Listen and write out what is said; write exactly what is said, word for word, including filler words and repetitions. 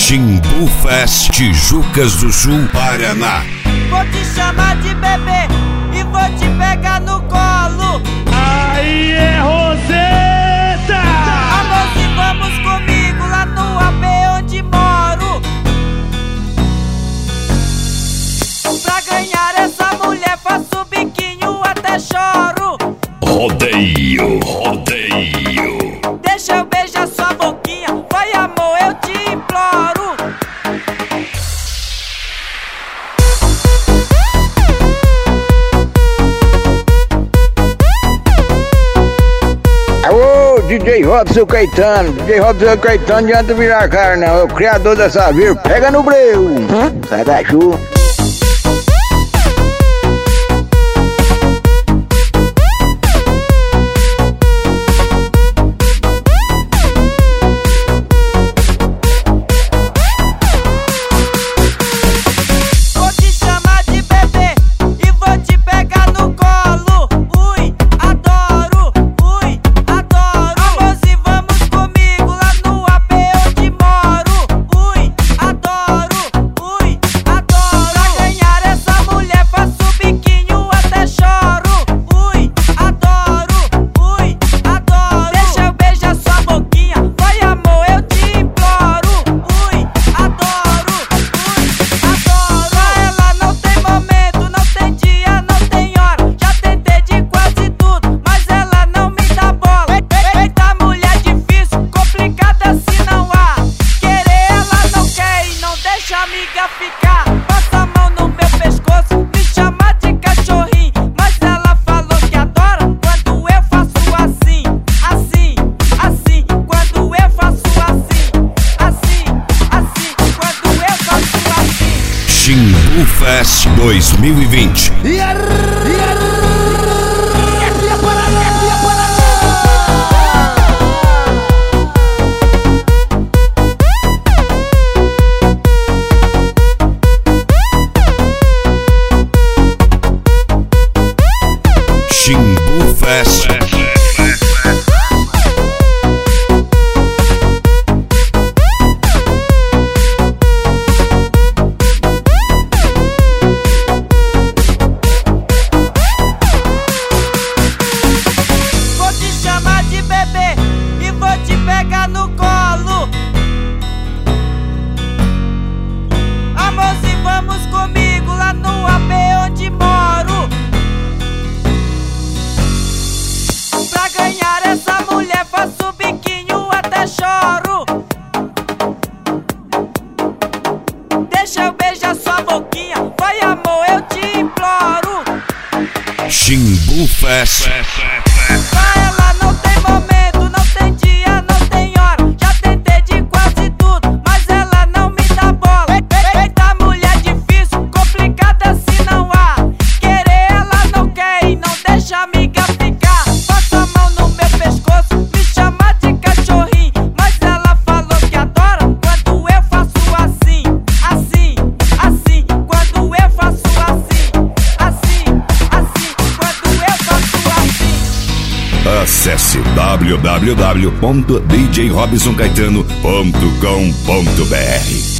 Xingu Fest, Tijucas do Sul, Paraná. Vou te chamar de bebê e vou te pegar no colo. Aí é Roseta! Amor, se vamos comigo lá no A P onde moro. Pra ganhar essa mulher faço biquinho até choro. Rodeio, rodeio. Deixa eu beijar sua boquinha, vai amor, eu te imploro. Alô, D J Robson Caetano, D J Robson Caetano, não adianta virar a cara não, é o criador dessa vírgula, pega no breu, sai da chuva. Amiga ficar, passa a mão no meu pescoço, me chama de cachorrinho, mas ela falou que adora quando eu faço assim, assim, assim, quando eu faço assim, assim, assim, quando eu faço assim. Xingu Fest dois mil e vinte. E a... E a... Xingu Fest. Vou te chamar de bebê e vou te pegar no colo. Amor, se vamos comigo lá no A P onde moro. Pra ganhar essa mulher faço biquinho até choro. Deixa eu beijar sua boquinha, vai amor, eu te imploro. Xingu Fest. Pra ela não tem momento, não tem dia, não tem hora. Já tentei de quase tudo, mas ela não me dá bola. Eita mulher difícil, complicada se não há. Querer ela não quer e não deixa a amiga ficar. Passa a mão no meu pescoço, me chama de cachorrinho, mas ela falou que adora quando eu faço assim, assim, assim, quando eu faço assim, assim, assim, quando eu faço assim. Acesse w w w ponto d j robson caetano ponto com ponto b r.